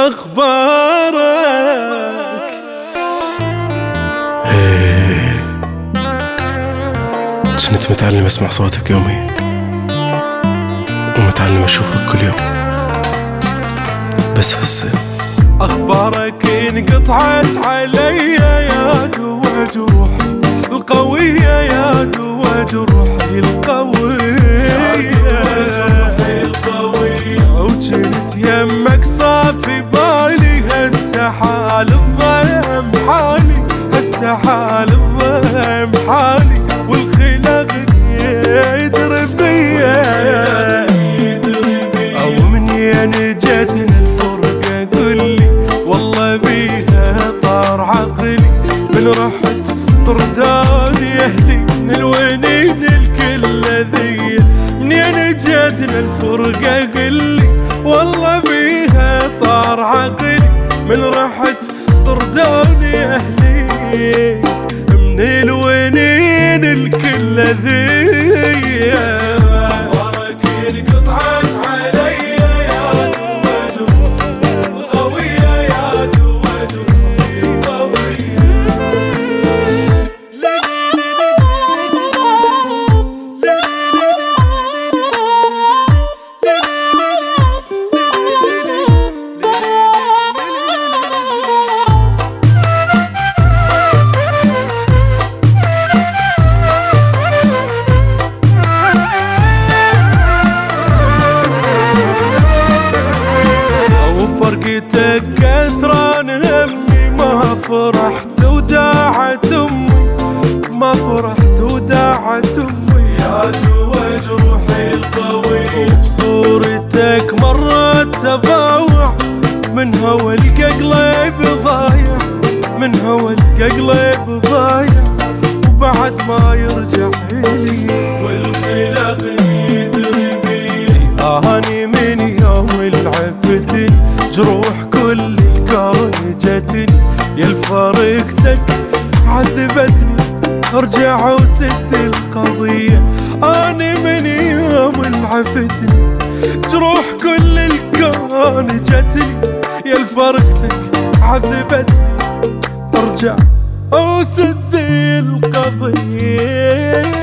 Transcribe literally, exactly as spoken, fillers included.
أخبارك. ايه كنت متعلم اسمع صوتك يومي، ومتعلم اشوفك كل يوم، بس بس أخبارك انقطعت علي يا قوة جروحي القوية، يا قوة جروحي القوية، وجنت يمك صافي بالي، هسه حال الضيم حالي، هسه حال الضيم حالي، والخلاق يدري بيا، أو من ين جتنا الفرقة قولي، والله بيها طار عقلي، من رحت طرداني أهلي، من الونين الكل ذي، منين جتنا الفرقة قولي، والله بيها طار عقلي، من رحت طرداني أهلي، من الونين الكل ذي. فرقتك كثران همي، ما فرحت وداعت امي، ما فرحت وداعت امي، يا قوة جروحي القوي، وبصورتك مرات تضاوع، من هوى القى قلبي ضايع، من هوى القى قلبي ضايع، وبعد ما يرجع لي، والخلاق يدري بي، اني من يوم العفتني جروح كل الكون جتني، يا الفارقتك عذبتني، ارجع وسد القضية، اني من يوم العفتني جروح كل الكون جتني، يا الفارقتك عذبتني، ارجع وسد القضية.